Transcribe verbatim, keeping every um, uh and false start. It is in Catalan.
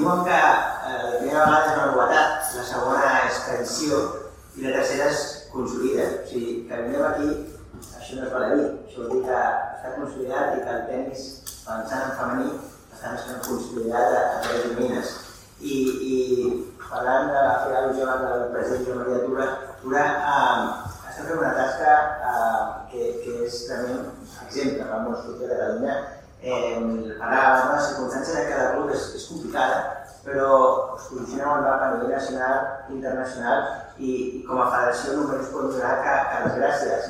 diuen que la primera vegada és una novetat, la segona és tradició i la tercera és consolida. O sigui, que vinguem aquí, això no és baladí, això vol dir que està consolidat i que el tenis, avançant en femení, està més consolidat a tres domines. I parlant de fer al·lusió del president Joan Maria Tura, Tura està fent una tasca que és realment exemple per molts clubs de Catalunya. Parlava, la circumstància de cada club és complicada, però es posiciona molt bé a nivell nacional i internacional i com a federació només us podem donar que les gràcies.